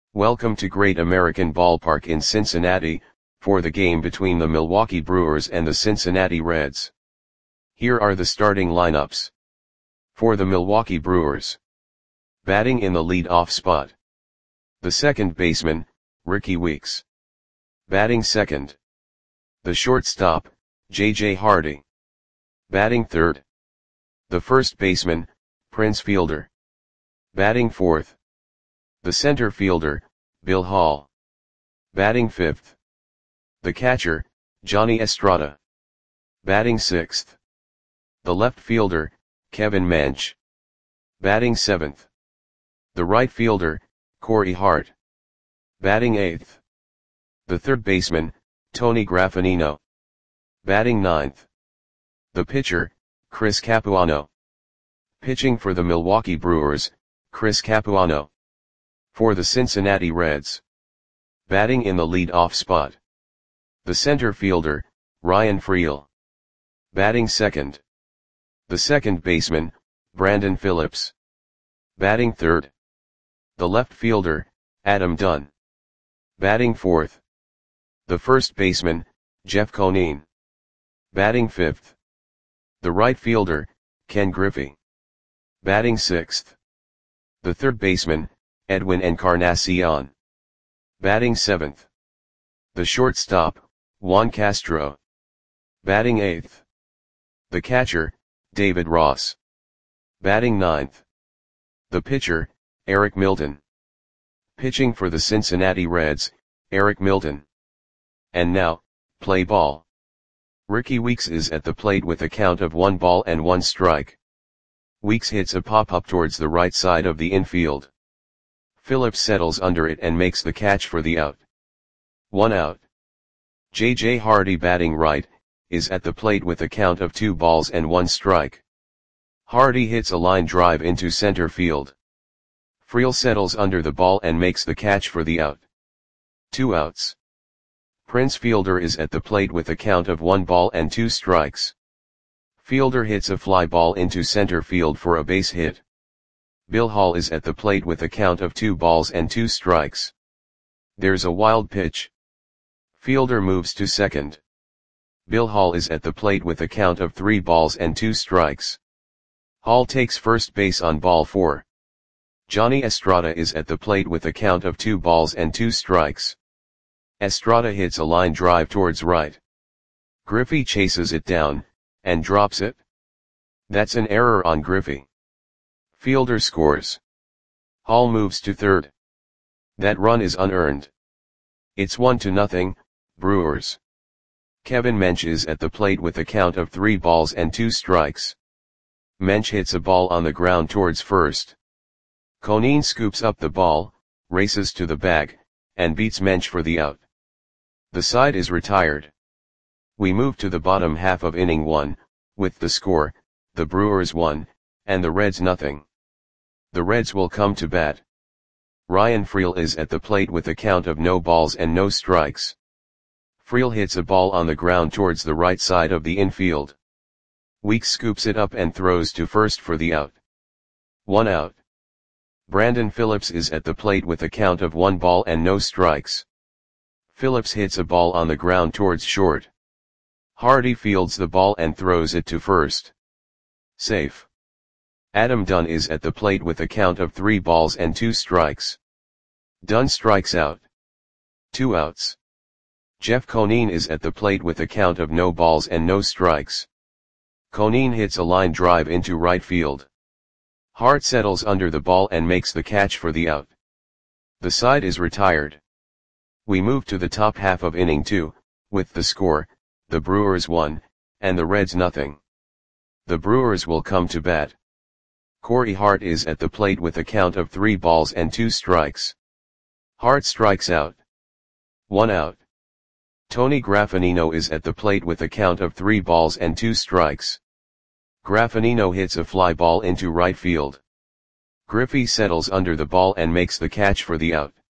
Welcome to Great American Ballpark in Cincinnati, for the game between the Milwaukee Brewers and the Cincinnati Reds. Here are the starting lineups. For the Milwaukee Brewers. Batting in the lead-off spot. The second baseman, Rickie Weeks. Batting second. The shortstop, J.J. Hardy. Batting third. The first baseman, Prince Fielder. Batting fourth. The center fielder, Bill Hall. Batting fifth. The catcher, Johnny Estrada. Batting sixth. The left fielder, Kevin Mench. Batting seventh. The right fielder, Corey Hart. Batting eighth. The third baseman, Tony Graffagnino. Batting ninth. The pitcher, Chris Capuano. Pitching for the Milwaukee Brewers, Chris Capuano. For the Cincinnati Reds. Batting in the lead-off spot. The center fielder, Ryan Freel. Batting second. The second baseman, Brandon Phillips. Batting third. The left fielder, Adam Dunn. Batting fourth. The first baseman, Jeff Conine. Batting fifth. The right fielder, Ken Griffey. Batting sixth. The third baseman, Edwin Encarnacion. Batting seventh. The shortstop, Juan Castro. Batting eighth. The catcher, David Ross. Batting ninth. The pitcher, Eric Milton. Pitching for the Cincinnati Reds, Eric Milton. And now, play ball. Rickie Weeks is at the plate with a count of 1 strike. Weeks hits a pop-up towards the right side of the infield. Phillips settles under it and makes the catch for the out. 1 out. J.J. Hardy, batting right, is at the plate with a count of 2 strike. Hardy hits a line drive into center field. Freel settles under the ball and makes the catch for the out. 2 outs. Prince Fielder is at the plate with a count of 1 strikes. Fielder hits a fly ball into center field for a base hit. Bill Hall is at the plate with a count of 2 strikes. There's a wild pitch. Fielder moves to second. Bill Hall is at the plate with a count of 3 strikes. Hall takes first base on ball 4. Johnny Estrada is at the plate with a count of 2 strikes. Estrada hits a line drive towards right. Griffey chases it down, and drops it. That's an error on Griffey. Fielder scores. Hall moves to third. That run is unearned. It's 1-0, Brewers. Kevin Mench is at the plate with a count of 3 strikes. Mench hits a ball on the ground towards first. Conine scoops up the ball, races to the bag, and beats Mench for the out. The side is retired. We move to the bottom half of inning 1, with the score, the Brewers 1, and the Reds 0. The Reds will come to bat. Ryan Freel is at the plate with a count of no strikes. Freel hits a ball on the ground towards the right side of the infield. Weeks scoops it up and throws to first for the out. 1 out. Brandon Phillips is at the plate with a count of 1 strikes. Phillips hits a ball on the ground towards short. Hardy fields the ball and throws it to first. Safe. Adam Dunn is at the plate with a count of 3 strikes. Dunn strikes out. 2 outs. Jeff Conine is at the plate with a count of no strikes. Conine hits a line drive into right field. Hart settles under the ball and makes the catch for the out. The side is retired. We move to the top half of inning 2, with the score, the Brewers 1, and the Reds 0. The Brewers will come to bat. Corey Hart is at the plate with a count of 3 strikes. Hart strikes out. 1 out. Tony Graffagnino is at the plate with a count of 3 strikes. Graffagnino hits a fly ball into right field. Griffey settles under the ball and makes the catch for the out.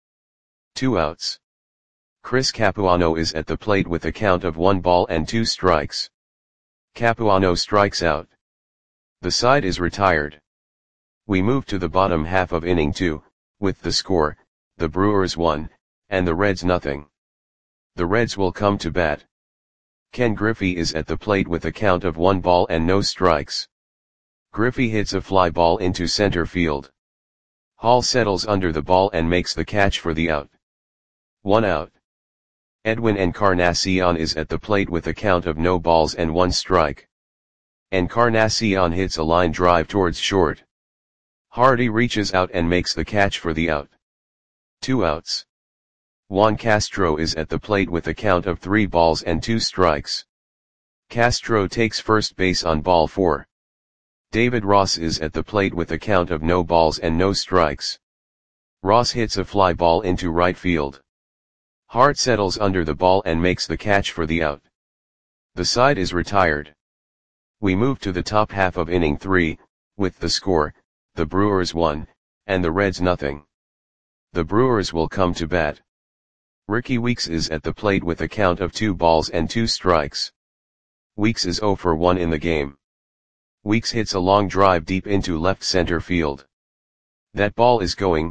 2 outs. Chris Capuano is at the plate with a count of 1 strikes. Capuano strikes out. The side is retired. We move to the bottom half of inning 2, with the score, the Brewers 1, and the Reds nothing. The Reds will come to bat. Ken Griffey is at the plate with a count of 1 ball and no strikes. Griffey hits a fly ball into center field. Hall settles under the ball and makes the catch for the out. 1 out. Edwin Encarnacion is at the plate with a count of no balls and 1 strike. Encarnacion hits a line drive towards short. Hardy reaches out and makes the catch for the out. 2 outs. Juan Castro is at the plate with a count of 3 balls and 2 strikes. Castro takes first base on ball 4. David Ross is at the plate with a count of no balls and no strikes. Ross hits a fly ball into right field. Hart settles under the ball and makes the catch for the out. The side is retired. We move to the top half of inning 3, with the score, the Brewers 1, and the Reds nothing. The Brewers will come to bat. Ricky Weeks is at the plate with a count of 2 balls and 2 strikes. Weeks is 0 for 1 in the game. Weeks hits a long drive deep into left center field. That ball is gone.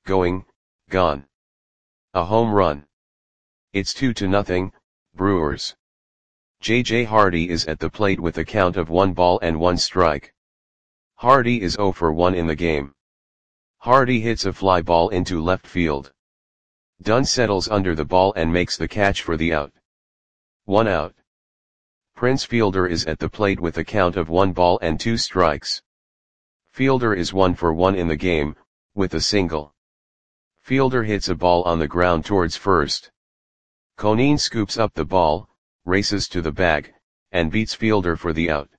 A home run. It's 2-0, Brewers. J.J. Hardy is at the plate with a count of 1 ball and 1 strike. Hardy is 0 for 1 in the game. Hardy hits a fly ball into left field. Dunn settles under the ball and makes the catch for the out. 1 out. Prince Fielder is at the plate with a count of 1 ball and 2 strikes. Fielder is 1 for 1 in the game, with a single. Fielder hits a ball on the ground towards first. Conine scoops up the ball, races to the bag, and beats Fielder for the out.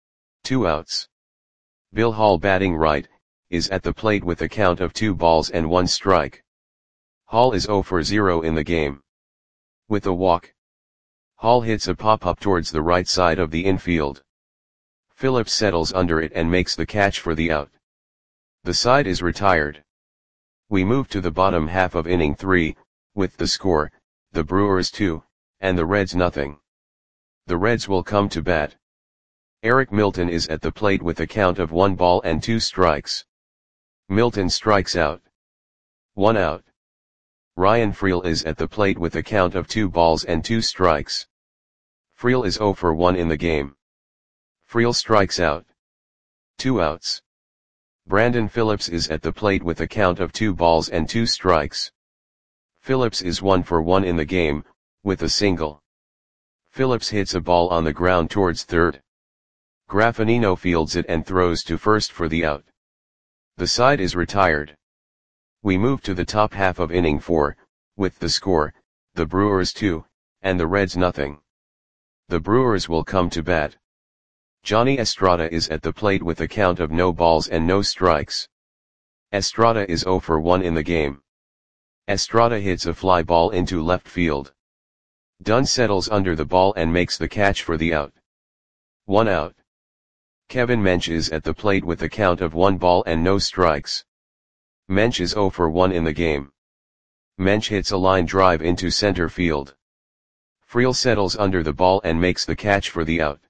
2 outs. Bill Hall, batting right, is at the plate with a count of 2 balls and 1 strike. Hall is 0 for 0 in the game. With a walk. Hall hits a pop-up towards the right side of the infield. Phillips settles under it and makes the catch for the out. The side is retired. We move to the bottom half of inning 3, with the score, the Brewers 2, and the Reds nothing. The Reds will come to bat. Eric Milton is at the plate with a count of 1 ball and 2 strikes. Milton strikes out. 1 out. Ryan Freel is at the plate with a count of 2 balls and 2 strikes. Freel is 0 for 1 in the game. Freel strikes out. 2 outs. Brandon Phillips is at the plate with a count of 2 balls and 2 strikes. Phillips is 1 for 1 in the game, with a single. Phillips hits a ball on the ground towards third. Graffinino fields it and throws to first for the out. The side is retired. We move to the top half of inning 4, with the score, the Brewers 2, and the Reds nothing. The Brewers will come to bat. Johnny Estrada is at the plate with a count of no balls and no strikes. Estrada is 0 for 1 in the game. Estrada hits a fly ball into left field. Dunn settles under the ball and makes the catch for the out. 1 out. Kevin Mench is at the plate with a count of 1 ball and no strikes. Mench is 0 for 1 in the game. Mench hits a line drive into center field. Freel settles under the ball and makes the catch for the out.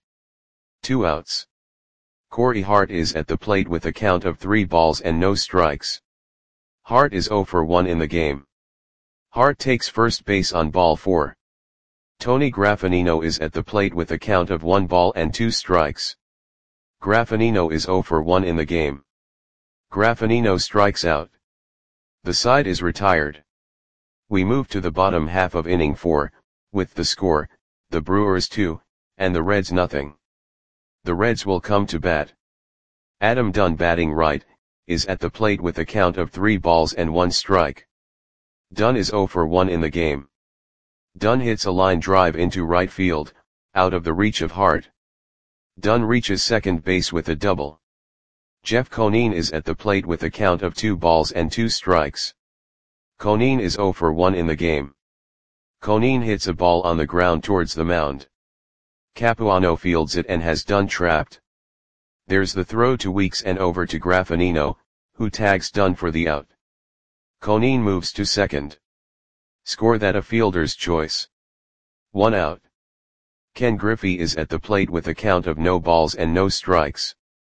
2 outs. Corey Hart is at the plate with a count of 3 balls and no strikes. Hart is 0 for 1 in the game. Hart takes first base on ball 4. Tony Graffinino is at the plate with a count of 1 ball and 2 strikes. Graffinino is 0 for 1 in the game. Graffinino strikes out. The side is retired. We move to the bottom half of inning 4, with the score, the Brewers 2, and the Reds nothing. The Reds will come to bat. Adam Dunn, batting right, is at the plate with a count of 3 balls and 1 strike. Dunn is 0 for 1 in the game. Dunn hits a line drive into right field, out of the reach of Hart. Dunn reaches second base with a double. Jeff Conine is at the plate with a count of 2 balls and 2 strikes. Conine is 0 for 1 in the game. Conine hits a ball on the ground towards the mound. Capuano fields it and has Dunn trapped. There's the throw to Weeks and over to Graffinino, who tags Dunn for the out. Conine moves to second. Score that a fielder's choice. 1 out. Ken Griffey is at the plate with a count of no balls and no strikes.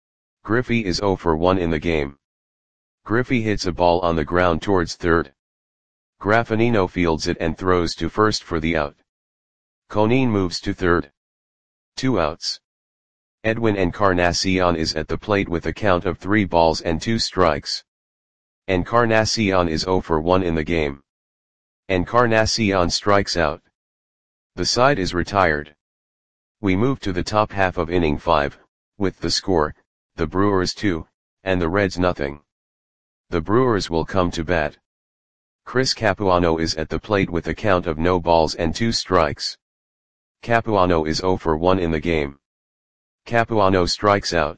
Griffey is 0 for 1 in the game. Griffey hits a ball on the ground towards third. Graffinino fields it and throws to first for the out. Conine moves to third. 2 outs. Edwin Encarnacion is at the plate with a count of 3 balls and 2 strikes. Encarnacion is 0 for 1 in the game. Encarnacion strikes out. The side is retired. We move to the top half of inning 5, with the score, the Brewers 2, and the Reds nothing. The Brewers will come to bat. Chris Capuano is at the plate with a count of no balls and 2 strikes. Capuano is 0 for 1 in the game. Capuano strikes out.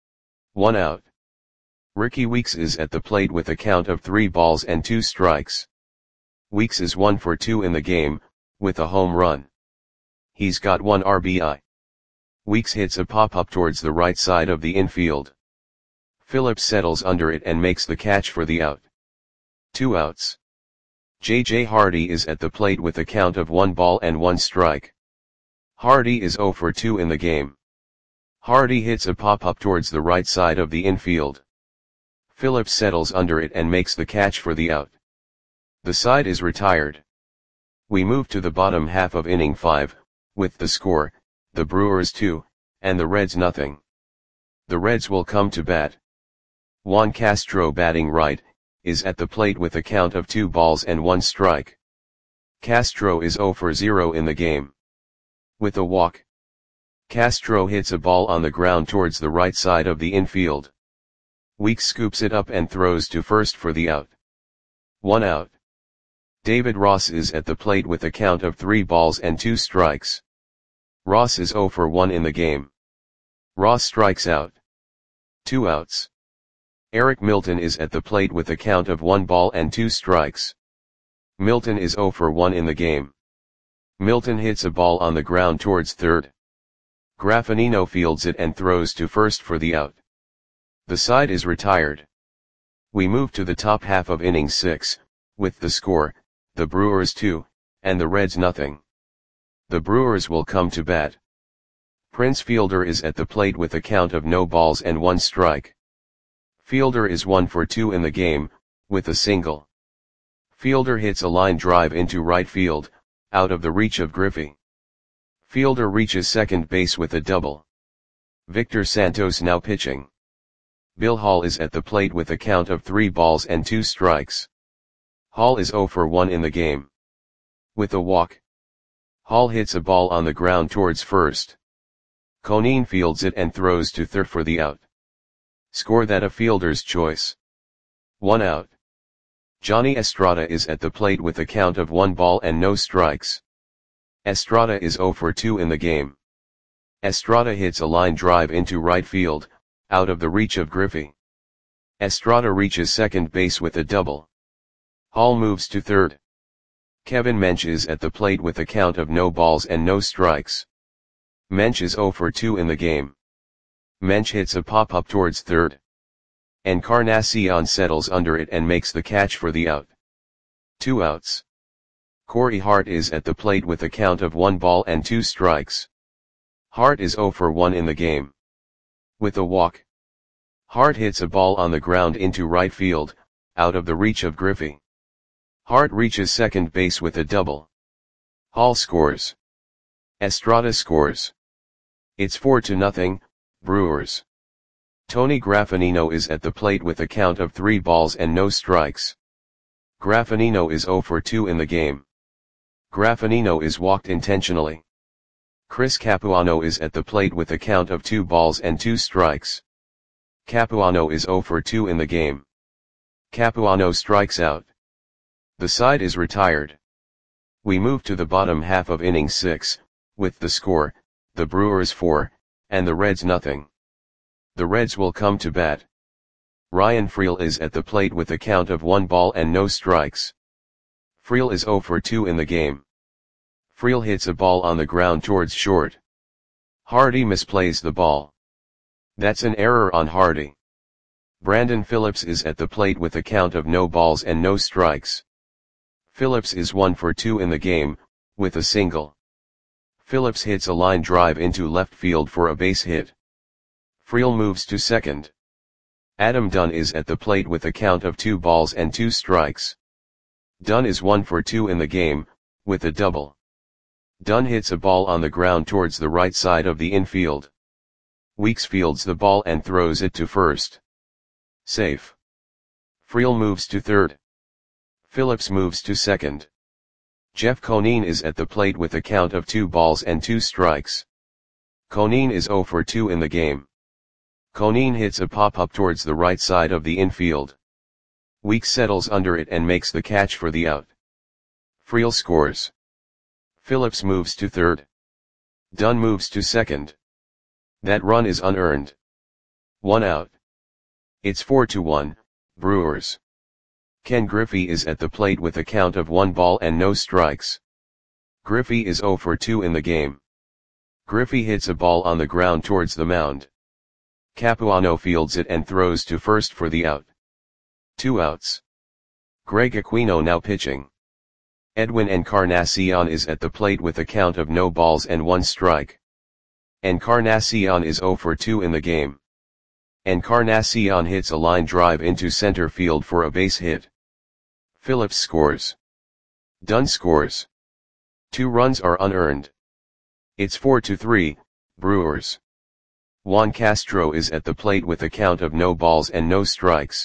1 out. Ricky Weeks is at the plate with a count of 3 balls and 2 strikes. Weeks is 1 for 2 in the game, with a home run. He's got 1 RBI. Weeks hits a pop-up towards the right side of the infield. Phillips settles under it and makes the catch for the out. 2 outs. J.J. Hardy is at the plate with a count of 1 ball and 1 strike. Hardy is 0 for 2 in the game. Hardy hits a pop-up towards the right side of the infield. Phillips settles under it and makes the catch for the out. The side is retired. We move to the bottom half of inning 5, with the score, the Brewers 2, and the Reds nothing. The Reds will come to bat. Juan Castro batting right, is at the plate with a count of 2 balls and 1 strike. Castro is 0 for 0 in the game. With a walk, Castro hits a ball on the ground towards the right side of the infield. Weeks scoops it up and throws to first for the out. 1 out. David Ross is at the plate with a count of 3 balls and 2 strikes. Ross is 0 for 1 in the game. Ross strikes out. 2 outs. Eric Milton is at the plate with a count of 1 ball and 2 strikes. Milton is 0 for 1 in the game. Milton hits a ball on the ground towards third. Graffinino fields it and throws to first for the out. The side is retired. We move to the top half of inning 6, with the score, the Brewers 2, and the Reds nothing. The Brewers will come to bat. Prince Fielder is at the plate with a count of no balls and 1 strike. Fielder is 1 for 2 in the game, with a single. Fielder hits a line drive into right field, out of the reach of Griffey. Fielder reaches second base with a double. Victor Santos now pitching. Bill Hall is at the plate with a count of 3 balls and 2 strikes. Hall is 0 for 1 in the game. With a walk, Hall hits a ball on the ground towards first. Conine fields it and throws to third for the out. Score that a fielder's choice. 1 out. Johnny Estrada is at the plate with a count of 1 ball and no strikes. Estrada is 0 for 2 in the game. Estrada hits a line drive into right field, out of the reach of Griffey. Estrada reaches second base with a double. Hall moves to third. Kevin Mench is at the plate with a count of no balls and no strikes. Mench is 0 for 2 in the game. Mench hits a pop-up towards third. Encarnacion settles under it and makes the catch for the out. 2 outs. Corey Hart is at the plate with a count of 1 ball and 2 strikes. Hart is 0 for 1 in the game. With a walk, Hart hits a ball on the ground into right field, out of the reach of Griffey. Hart reaches second base with a double. Hall scores. Estrada scores. It's 4-0, Brewers. Tony Graffinino is at the plate with a count of 3 balls and no strikes. Graffinino is 0 for 2 in the game. Graffinino is walked intentionally. Chris Capuano is at the plate with a count of 2 balls and 2 strikes. Capuano is 0 for 2 in the game. Capuano strikes out. The side is retired. We move to the bottom half of inning 6, with the score, the Brewers 4, and the Reds nothing. The Reds will come to bat. Ryan Freel is at the plate with a count of 1 ball and no strikes. Freel is 0 for 2 in the game. Freel hits a ball on the ground towards short. Hardy misplays the ball. That's an error on Hardy. Brandon Phillips is at the plate with a count of no balls and no strikes. Phillips is 1 for 2 in the game, with a single. Phillips hits a line drive into left field for a base hit. Freel moves to second. Adam Dunn is at the plate with a count of 2 balls and 2 strikes. Dunn is 1 for 2 in the game, with a double. Dunn hits a ball on the ground towards the right side of the infield. Weeks fields the ball and throws it to first. Safe. Friel moves to third. Phillips moves to second. Jeff Conine is at the plate with a count of 2 balls and 2 strikes. Conine is 0 for 2 in the game. Conine hits a pop-up towards the right side of the infield. Weeks settles under it and makes the catch for the out. Friel scores. Phillips moves to third. Dunn moves to second. That run is unearned. 1 out. It's 4-1, Brewers. Ken Griffey is at the plate with a count of 1 ball and no strikes. Griffey is 0 for 2 in the game. Griffey hits a ball on the ground towards the mound. Capuano fields it and throws to first for the out. 2 outs. Greg Aquino now pitching. Edwin Encarnacion is at the plate with a count of no balls and 1 strike. Encarnacion is 0 for 2 in the game. Encarnacion hits a line drive into center field for a base hit. Phillips scores. Dunn scores. 2 runs are unearned. It's 4-3, Brewers. Juan Castro is at the plate with a count of no balls and no strikes.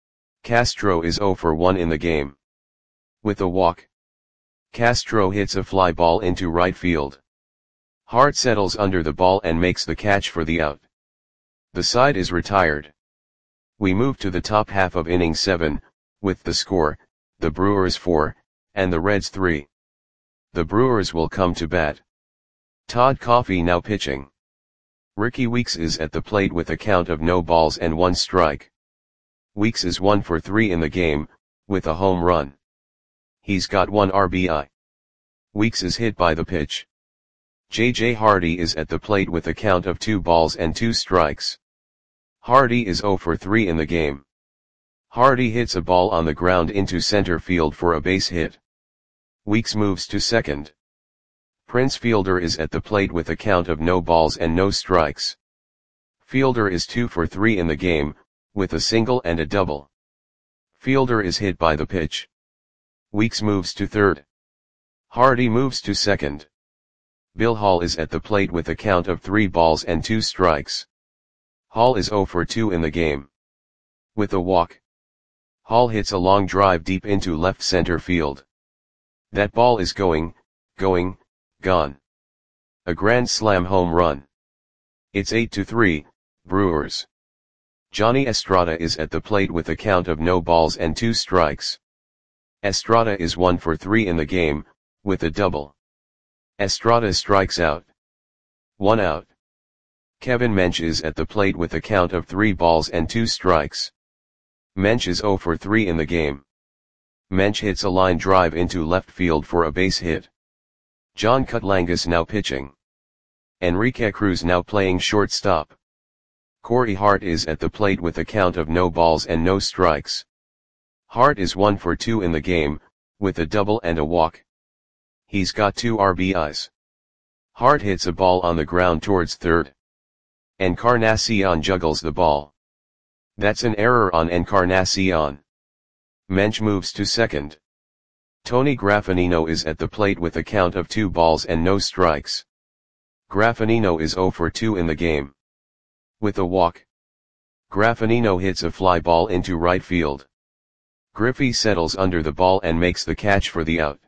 Castro is 0 for 1 in the game. With a walk, Castro hits a fly ball into right field. Hart settles under the ball and makes the catch for the out. The side is retired. We move to the top half of inning 7, with the score, the Brewers 4, and the Reds 3. The Brewers will come to bat. Todd Coffey now pitching. Ricky Weeks is at the plate with a count of no balls and 1 strike. Weeks is 1 for 3 in the game, with a home run. He's got 1 RBI. Weeks is hit by the pitch. J.J. Hardy is at the plate with a count of 2 balls and 2 strikes. Hardy is 0 for 3 in the game. Hardy hits a ball on the ground into center field for a base hit. Weeks moves to second. Prince Fielder is at the plate with a count of no balls and no strikes. Fielder is 2 for 3 in the game, with a single and a double. Fielder is hit by the pitch. Weeks moves to third. Hardy moves to second. Bill Hall is at the plate with a count of 3 balls and 2 strikes. Hall is 0 for 2 in the game. With a walk, Hall hits a long drive deep into left center field. That ball is going, gone. A grand slam home run. It's 8-3, Brewers. Johnny Estrada is at the plate with a count of no balls and 2 strikes. Estrada is 1 for 3 in the game, with a double. Estrada strikes out. 1 out. Kevin Mench is at the plate with a count of 3 balls and 2 strikes. Mench is 0 for 3 in the game. Mench hits a line drive into left field for a base hit. John Cutlangus now pitching. Enrique Cruz now playing shortstop. Corey Hart is at the plate with a count of no balls and no strikes. Hart is 1 for 2 in the game, with a double and a walk. He's got 2 RBIs. Hart hits a ball on the ground towards third. Encarnacion juggles the ball. That's an error on Encarnacion. Mench moves to second. Tony Graffinino is at the plate with a count of 2 balls and no strikes. Graffinino is 0 for 2 in the game. With a walk, Graffinino hits a fly ball into right field. Griffey settles under the ball and makes the catch for the out.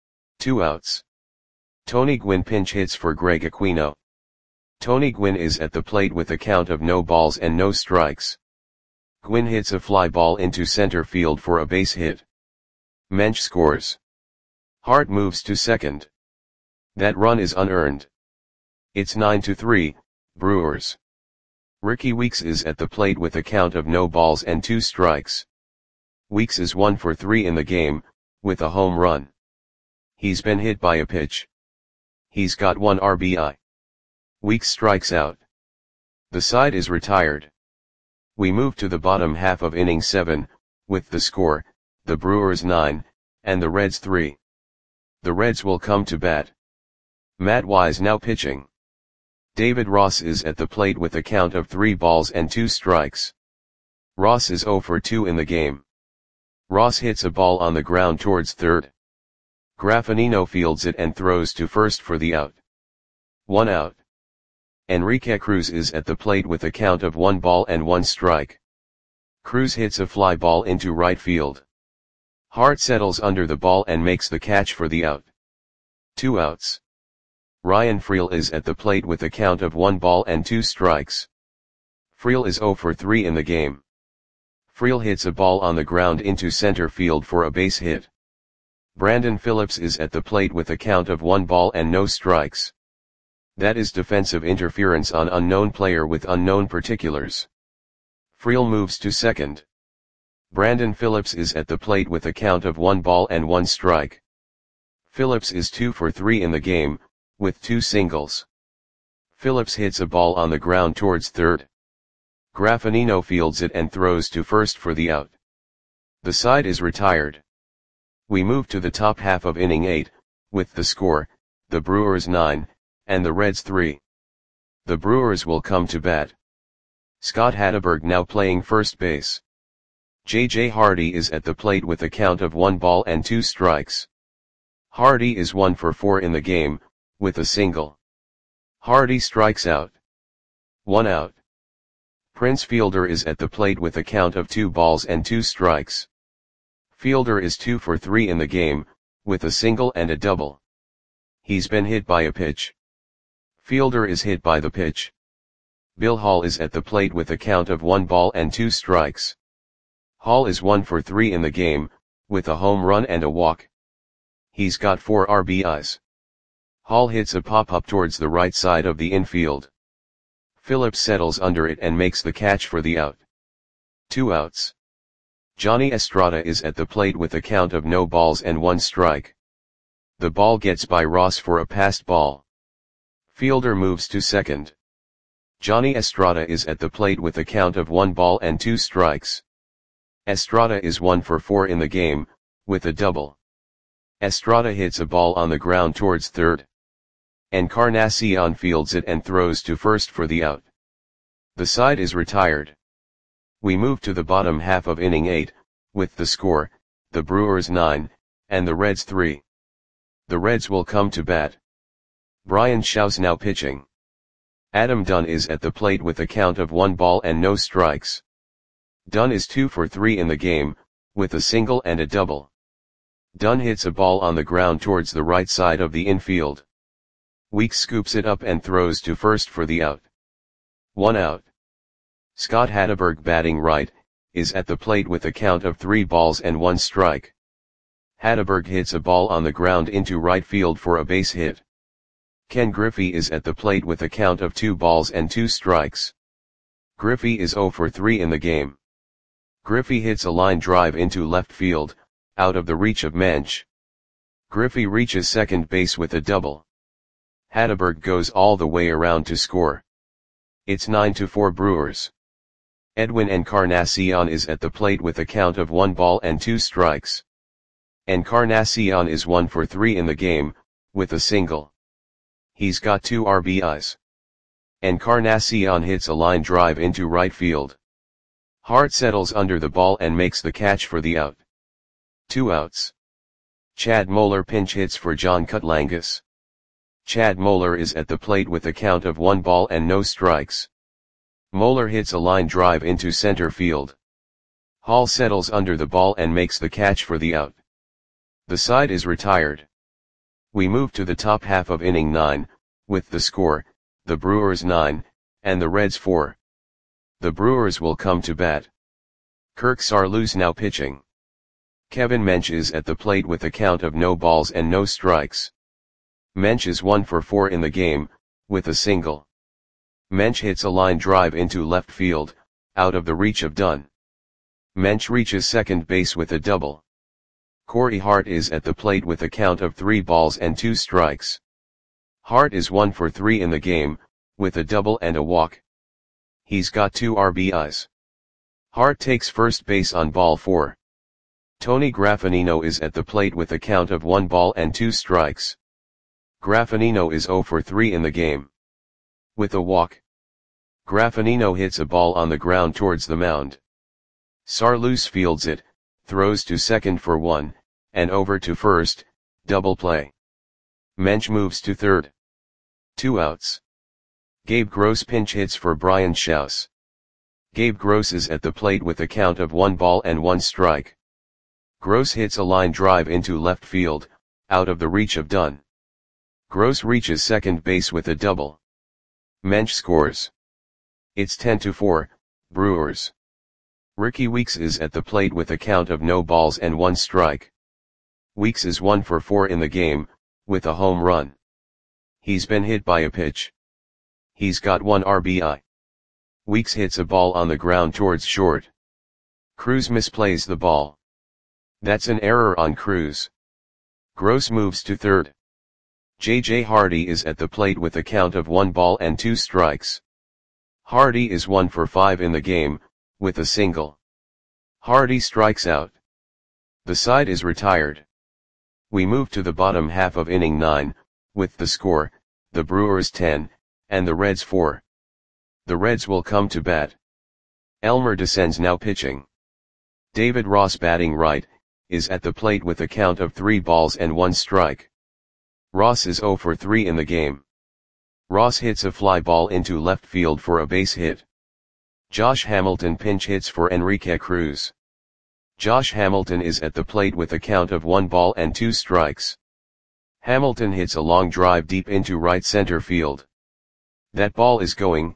2 outs. Tony Gwynn pinch hits for Greg Aquino. Tony Gwynn is at the plate with a count of no balls and no strikes. Gwynn hits a fly ball into center field for a base hit. Mench scores. Hart moves to second. That run is unearned. It's 9-3, Brewers. Ricky Weeks is at the plate with a count of no balls and 2 strikes. Weeks is 1 for 3 in the game, with a home run. He's been hit by a pitch. He's got 1 RBI. Weeks strikes out. The side is retired. We move to the bottom half of inning 7, with the score, the Brewers 9, and the Reds 3. The Reds will come to bat. Matt Wise now pitching. David Ross is at the plate with a count of 3 balls and 2 strikes. Ross is 0 for 2 in the game. Ross hits a ball on the ground towards third. Graffinino fields it and throws to first for the out. 1 out. Enrique Cruz is at the plate with a count of 1 ball and 1 strike. Cruz hits a fly ball into right field. Hart settles under the ball and makes the catch for the out. 2 outs. Ryan Freel is at the plate with a count of 1 ball and 2 strikes. Freel is 0 for 3 in the game. Freel hits a ball on the ground into center field for a base hit. Brandon Phillips is at the plate with a count of 1 ball and no strikes. That is defensive interference on unknown player with unknown particulars. Freel moves to second. Brandon Phillips is at the plate with a count of 1 ball and 1 strike. Phillips is 2 for 3 in the game, with 2 singles. Phillips hits a ball on the ground towards third. Graffinino fields it and throws to first for the out. The side is retired. We move to the top half of inning 8, with the score, the Brewers 9, and the Reds 3. The Brewers will come to bat. Scott Hatteberg now playing first base. J.J. Hardy is at the plate with a count of 1 ball and 2 strikes. Hardy is 1 for 4 in the game, with a single. Hardy strikes out. 1 out. Prince Fielder is at the plate with a count of 2 balls and 2 strikes. Fielder is 2 for 3 in the game, with a single and a double. He's been hit by a pitch. Fielder is hit by the pitch. Bill Hall is at the plate with a count of 1 ball and 2 strikes. Hall is 1 for 3 in the game, with a home run and a walk. He's got 4 RBIs. Hall hits a pop-up towards the right side of the infield. Phillips settles under it and makes the catch for the out. 2 outs. Johnny Estrada is at the plate with a count of no balls and 1 strike. The ball gets by Ross for a passed ball. Fielder moves to second. Johnny Estrada is at the plate with a count of 1 ball and 2 strikes. Estrada is 1 for 4 in the game, with a double. Estrada hits a ball on the ground towards third. Encarnacion fields it and throws to first for the out. The side is retired. We move to the bottom half of inning 8, with the score, the Brewers 9, and the Reds 3. The Reds will come to bat. Brian Shaw's now pitching. Adam Dunn is at the plate with a count of 1 ball and no strikes. Dunn is 2 for 3 in the game, with a single and a double. Dunn hits a ball on the ground towards the right side of the infield. Weeks scoops it up and throws to first for the out. 1 out. Scott Hatteberg batting right, is at the plate with a count of 3 balls and 1 strike. Hatteberg hits a ball on the ground into right field for a base hit. Ken Griffey is at the plate with a count of 2 balls and 2 strikes. Griffey is 0 for 3 in the game. Griffey hits a line drive into left field, out of the reach of Mensch. Griffey reaches second base with a double. Hatteberg goes all the way around to score. It's 9-4 Brewers. Edwin Encarnacion is at the plate with a count of 1 ball and 2 strikes. Encarnacion is 1 for 3 in the game, with a single. He's got 2 RBIs. Encarnacion hits a line drive into right field. Hart settles under the ball and makes the catch for the out. 2 outs. Chad Moeller pinch hits for John Cutlangus. Chad Moeller is at the plate with a count of 1 ball and no strikes. Moeller hits a line drive into center field. Hall settles under the ball and makes the catch for the out. The side is retired. We move to the top half of inning 9, with the score, the Brewers 9, and the Reds 4. The Brewers will come to bat. Kirk Saarloos now pitching. Kevin Mensch is at the plate with a count of no balls and no strikes. Mensch is 1 for 4 in the game, with a single. Mensch hits a line drive into left field, out of the reach of Dunn. Mensch reaches second base with a double. Corey Hart is at the plate with a count of 3 balls and 2 strikes. Hart is 1 for 3 in the game, with a double and a walk. He's got 2 RBIs. Hart takes first base on ball 4. Tony Graffinino is at the plate with a count of 1 ball and 2 strikes. Graffinino is 0 for 3 in the game. With a walk. Graffinino hits a ball on the ground towards the mound. Saarloos fields it, throws to second for 1, and over to first, double play. Mensch moves to third. 2 outs. Gabe Gross pinch hits for Brian Schaus. Gabe Gross is at the plate with a count of 1 ball and 1 strike. Gross hits a line drive into left field, out of the reach of Dunn. Gross reaches second base with a double. Mensch scores. It's 10-4, Brewers. Ricky Weeks is at the plate with a count of no balls and 1 strike. Weeks is 1 for 4 in the game, with a home run. He's been hit by a pitch. He's got 1 RBI. Weeks hits a ball on the ground towards short. Cruz misplays the ball. That's an error on Cruz. Gross moves to third. J.J. Hardy is at the plate with a count of 1 ball and 2 strikes. Hardy is 1 for 5 in the game, with a single. Hardy strikes out. The side is retired. We move to the bottom half of inning 9, with the score, the Brewers 10, and the Reds 4. The Reds will come to bat. Elmer descends now pitching. David Ross batting right, is at the plate with a count of 3 balls and 1 strike. Ross is 0 for 3 in the game. Ross hits a fly ball into left field for a base hit. Josh Hamilton pinch hits for Enrique Cruz. Josh Hamilton is at the plate with a count of 1 ball and 2 strikes. Hamilton hits a long drive deep into right center field. That ball is gone.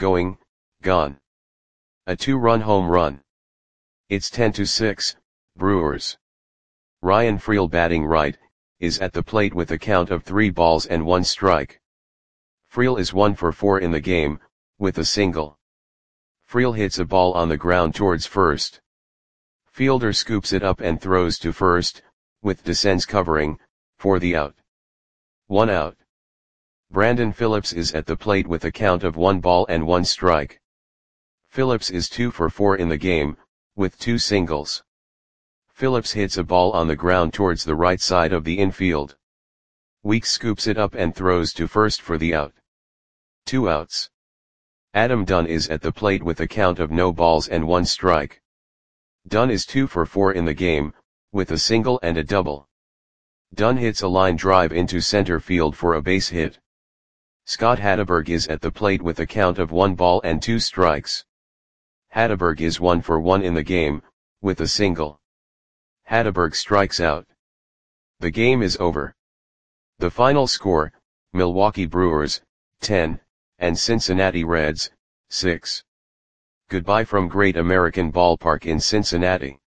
A 2-run home run. It's 10-6, Brewers. Ryan Freel batting right, is at the plate with a count of 3 balls and 1 strike. Freel is 1 for 4 in the game, with a single. Freel hits a ball on the ground towards first. Fielder scoops it up and throws to first, with Descends covering, for the out. 1 out. Brandon Phillips is at the plate with a count of 1 ball and 1 strike. Phillips is 2 for 4 in the game, with 2 singles. Phillips hits a ball on the ground towards the right side of the infield. Weeks scoops it up and throws to first for the out. 2 outs. Adam Dunn is at the plate with a count of no balls and 1 strike. Dunn is 2 for 4 in the game, with a single and a double. Dunn hits a line drive into center field for a base hit. Scott Hatteberg is at the plate with a count of 1 ball and 2 strikes. Hatteberg is 1 for 1 in the game, with a single. Hatteberg strikes out. The game is over. The final score, Milwaukee Brewers, 10, and Cincinnati Reds, 6. Goodbye from Great American Ballpark in Cincinnati.